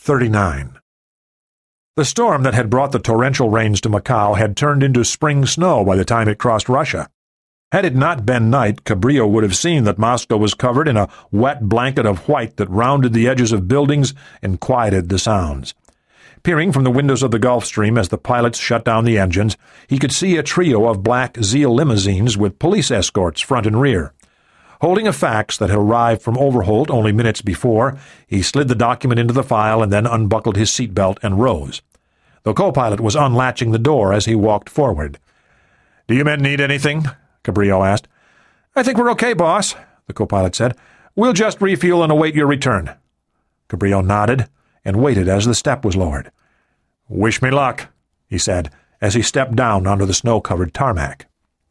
39. The storm that had brought the torrential rains to Macau had turned into spring snow by the time it crossed Russia. Had it not been night, Cabrillo would have seen that Moscow was covered in a wet blanket of white that rounded the edges of buildings and quieted the sounds. Peering from the windows of the Gulfstream as the pilots shut down the engines, he could see a trio of black Zeal limousines with police escorts front and rear. Holding a fax that had arrived from Overholt only minutes before, he slid the document into the file and then unbuckled his seatbelt and rose. The co-pilot was unlatching the door as he walked forward. "Do you men need anything?" Cabrillo asked. "I think we're okay, boss," the co-pilot said. "We'll just refuel and await your return." Cabrillo nodded and waited as the step was lowered. "Wish me luck," he said, as he stepped down onto the snow-covered tarmac.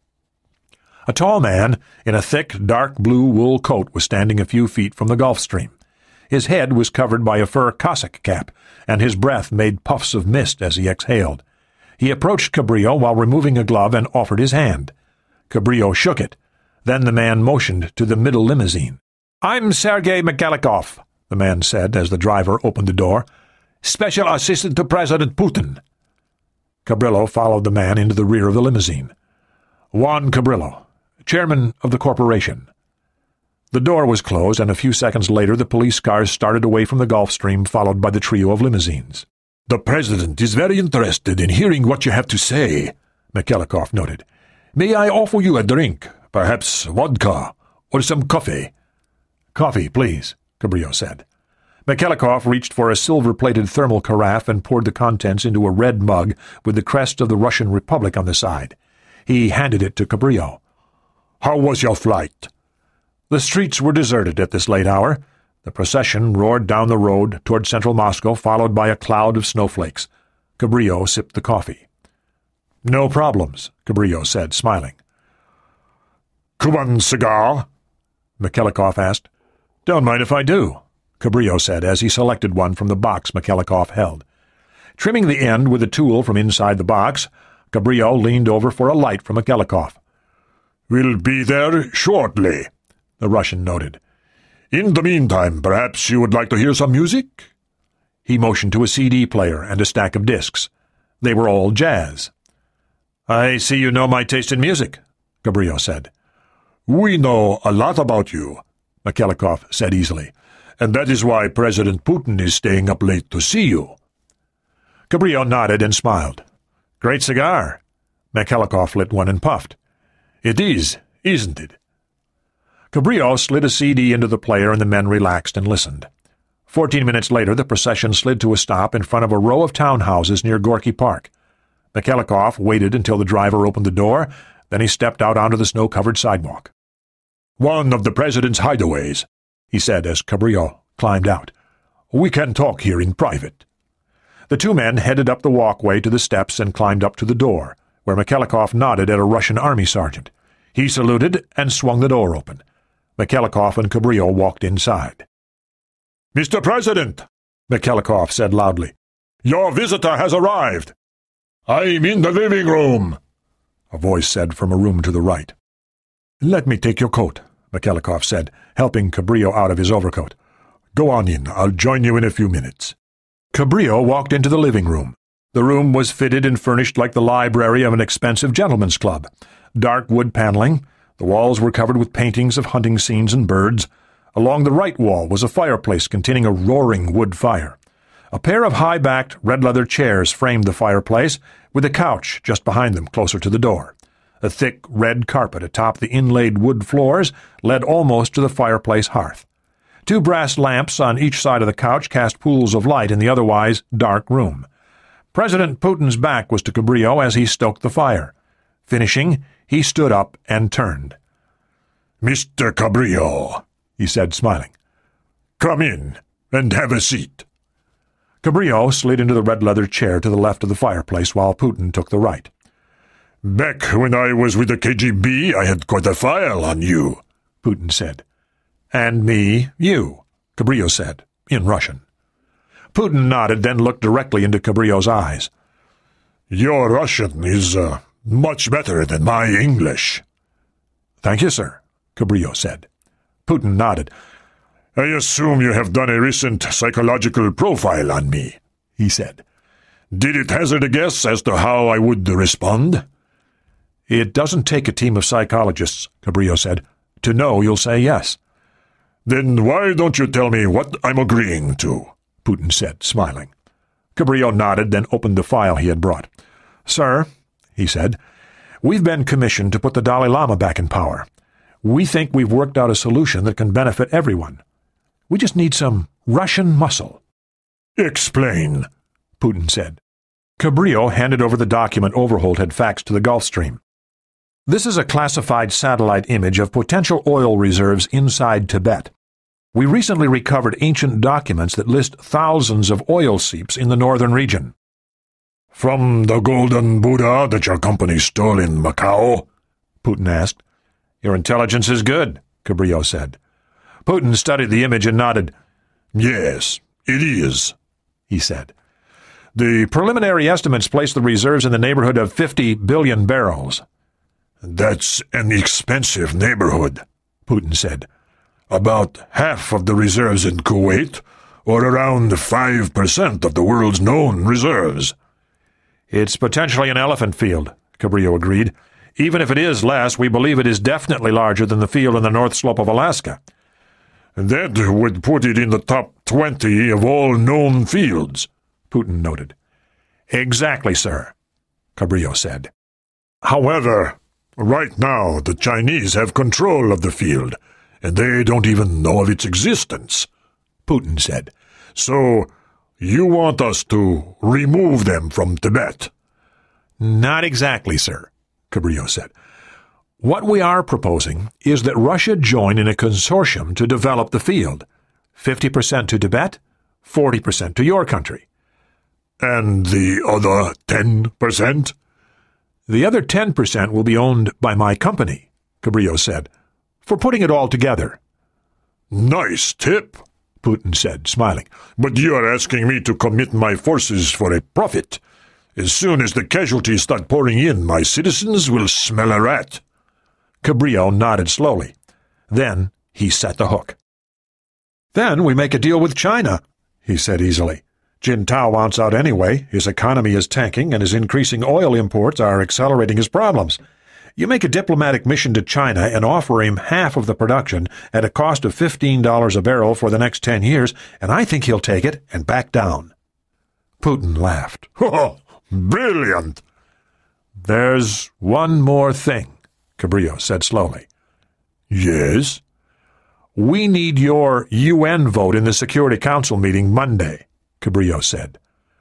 A tall man in a thick, dark blue wool coat was standing a few feet from the Gulfstream. His head was covered by a fur Cossack cap, and his breath made puffs of mist as he exhaled. He approached Cabrillo while removing a glove and offered his hand. Cabrillo shook it. Then the man motioned to the middle limousine. "I'm Sergei Mikhalikov," the man said as the driver opened the door. "Special Assistant to President Putin." Cabrillo followed the man into the rear of the limousine. "Juan Cabrillo, chairman of the corporation." The door was closed, and a few seconds later the police cars started away from the Gulfstream, followed by the trio of limousines. "The president is very interested in hearing what you have to say," Mikhalikov noted. "May I offer you a drink, perhaps vodka, or some coffee?" "Coffee, please," Cabrillo said. Mikhalikov reached for a silver-plated thermal carafe and poured the contents into a red mug with the crest of the Russian Republic on the side. He handed it to Cabrillo. "How was your flight?" The streets were deserted at this late hour. The procession roared down the road toward central Moscow, followed by a cloud of snowflakes. Cabrillo sipped the coffee. "No problems," Cabrillo said, smiling. "Cuban cigar?" Mikhalikov asked. "Don't mind if I do," Cabrillo said as he selected one from the box Mikhalikov held. Trimming the end with a tool from inside the box, Cabrillo leaned over for a light from Mikhalikov. "We'll be there shortly," the Russian noted. "In the meantime, perhaps you would like to hear some music?" He motioned to a CD player and a stack of discs. They were all jazz. "I see you know my taste in music," Cabrillo said. "We know a lot about you," Mikhalikov said easily, "and that is why President Putin is staying up late to see you." Cabrillo nodded and smiled. "Great cigar." Mikhalikov lit one and puffed. "It is, isn't it?" Cabrillo slid a CD into the player and the men relaxed and listened. 14 minutes later the procession slid to a stop in front of a row of townhouses near Gorky Park. Mikhalikov waited until the driver opened the door, then he stepped out onto the snow-covered sidewalk. "One of the president's hideaways," he said as Cabrillo climbed out. "We can talk here in private." The two men headed up the walkway to the steps and climbed up to the door, where Mikhalikov nodded at a Russian army sergeant. He saluted and swung the door open. Mikhalikov and Cabrillo walked inside. "Mr. President," Mikhalikov said loudly, "your visitor has arrived." "I'm in the living room," a voice said from a room to the right. "Let me take your coat," Mikhalikov said, helping Cabrillo out of his overcoat. "Go on in. I'll join you in a few minutes." Cabrillo walked into the living room. The room was fitted and furnished like the library of an expensive gentleman's club. Dark wood paneling. The walls were covered with paintings of hunting scenes and birds. Along the right wall was a fireplace containing a roaring wood fire. A pair of high-backed, red-leather chairs framed the fireplace, with a couch just behind them closer to the door. A thick red carpet atop the inlaid wood floors led almost to the fireplace hearth. Two brass lamps on each side of the couch cast pools of light in the otherwise dark room. President Putin's back was to Cabrillo as he stoked the fire. Finishing, he stood up and turned. "Mr. Cabrillo," he said, smiling. "Come in and have a seat." Cabrillo slid into the red-leather chair to the left of the fireplace while Putin took the right. "Back when I was with the KGB, I had quite a file on you," Putin said. "And me, you," Cabrillo said, in Russian. Putin nodded, then looked directly into Cabrillo's eyes. "Your Russian is much better than my English." "Thank you, sir," Cabrillo said. Putin nodded. "I assume you have done a recent psychological profile on me," he said. "Did it hazard a guess as to how I would respond?" "It doesn't take a team of psychologists," Cabrillo said, "to know you'll say yes." "Then why don't you tell me what I'm agreeing to?" Putin said, smiling. Cabrillo nodded, then opened the file he had brought. "Sir," he said, "we've been commissioned to put the Dalai Lama back in power. We think we've worked out a solution that can benefit everyone. We just need some Russian muscle." "Explain," Putin said. Cabrillo handed over the document Overholt had faxed to the Gulfstream. "This is a classified satellite image of potential oil reserves inside Tibet. We recently recovered ancient documents that list thousands of oil seeps in the northern region." "From the Golden Buddha that your company stole in Macau?" Putin asked. "Your intelligence is good," Cabrillo said. Putin studied the image and nodded. "Yes, it is," he said. "The preliminary estimates place the reserves in the neighborhood of 50 billion barrels. "That's an expensive neighborhood," Putin said. "About half of the reserves in Kuwait, or around 5% of the world's known reserves." "It's potentially an elephant field," Cabrillo agreed. "Even if it is less, we believe it is definitely larger than the field in the North Slope of Alaska." "That would put it in the top 20 of all known fields," Putin noted. "Exactly, sir," Cabrillo said. "However, right now the Chinese have control of the field, and they don't even know of its existence," Putin said. "So, you want us to remove them from Tibet?" "Not exactly, sir," Cabrillo said. "What we are proposing is that Russia join in a consortium to develop the field. 50% to Tibet, 40% to your country." "And the other 10%? "The other 10% will be owned by my company," Cabrillo said, "for putting it all together." "Nice tip," Putin said, smiling. "But you are asking me to commit my forces for a profit. As soon as the casualties start pouring in, my citizens will smell a rat." Cabrillo nodded slowly. Then he set the hook. "Then we make a deal with China," he said easily. "Jintao wants out anyway. His economy is tanking, and his increasing oil imports are accelerating his problems. You make a diplomatic mission to China and offer him half of the production at a cost of $15 a barrel for the next 10 years, and I think he'll take it and back down." Putin laughed. "Oh, brilliant!" "There's one more thing," Cabrillo said slowly. "Yes?" "We need your UN vote in the Security Council meeting Monday," Cabrillo said.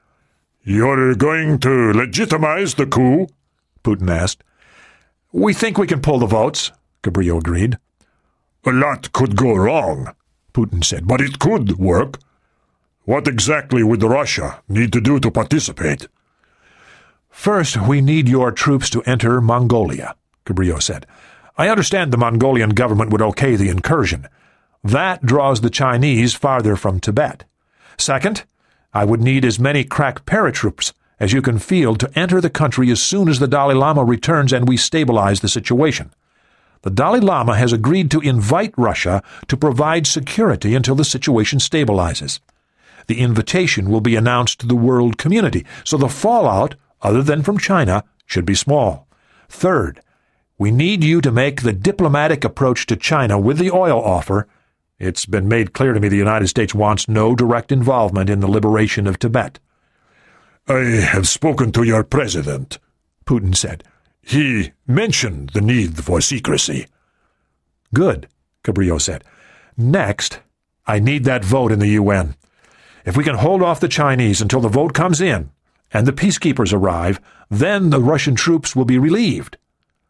"You're going to legitimize the coup?" Putin asked. "We think we can pull the votes," Cabrillo agreed. "A lot could go wrong," Putin said, "but it could work. What exactly would Russia need to do to participate?" "First, we need your troops to enter Mongolia," Cabrillo said. "I understand the Mongolian government would okay the incursion. That draws the Chinese farther from Tibet. Second, I would need as many crack paratroops as you can field to enter the country as soon as the Dalai Lama returns and we stabilize the situation. The Dalai Lama has agreed to invite Russia to provide security until the situation stabilizes. The invitation will be announced to the world community, so the fallout, other than from China, should be small. Third, we need you to make the diplomatic approach to China with the oil offer. It's been made clear to me the United States wants no direct involvement in the liberation of Tibet." "I have spoken to your president," Putin said. "He mentioned the need for secrecy." "Good," Cabrillo said. "Next, I need that vote in the UN. If we can hold off the Chinese until the vote comes in and the peacekeepers arrive, then the Russian troops will be relieved."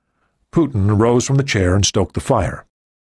Putin rose from the chair and stoked the fire.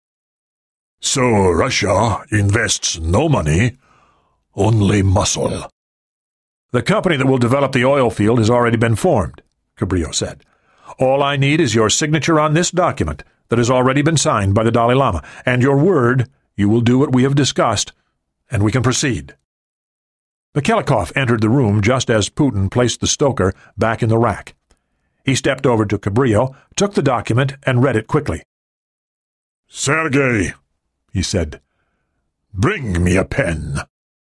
"So Russia invests no money, only muscle." "The company that will develop the oil field has already been formed," Cabrillo said. "All I need is your signature on this document that has already been signed by the Dalai Lama, and your word you will do what we have discussed, and we can proceed." Mikhailov entered the room just as Putin placed the stoker back in the rack. He stepped over to Cabrillo, took the document, and read it quickly. "Sergei," he said, Bring me a pen.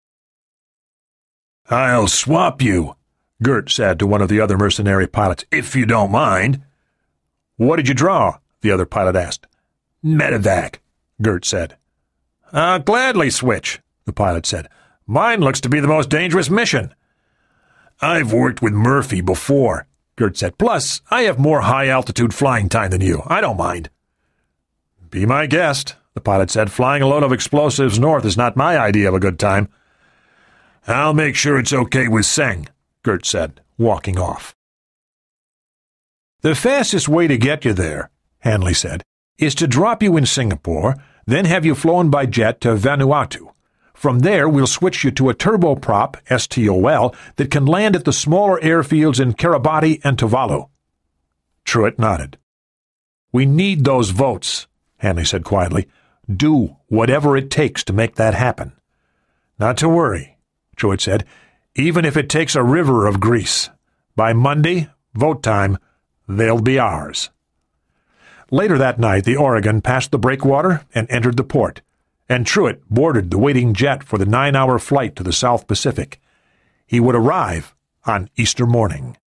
"I'll swap you," Gert said to one of the other mercenary pilots, "if you don't mind." "What did you draw?" the other pilot asked. "Medevac," Gert said. "I'll gladly switch," the pilot said. "Mine looks to be the most dangerous mission." "I've worked with Murphy before," Gert said. "Plus, I have more high-altitude flying time than you. I don't mind." "Be my guest," the pilot said. "Flying a load of explosives north is not my idea of a good time." "I'll make sure it's okay with Seng," Gert said, walking off. "The fastest way to get you there," Hanley said, "is to drop you in Singapore, then have you flown by jet to Vanuatu. From there, we'll switch you to a turboprop, STOL, that can land at the smaller airfields in Kiribati and Tuvalu." Truitt nodded. "We need those votes," Hanley said quietly. "Do whatever it takes to make that happen." "Not to worry," Truitt said, "even if it takes a river of grease. By Monday, vote time, they'll be ours." Later that night, the Oregon passed the breakwater and entered the port, and Truitt boarded the waiting jet for the 9-hour flight to the South Pacific. He would arrive on Easter morning.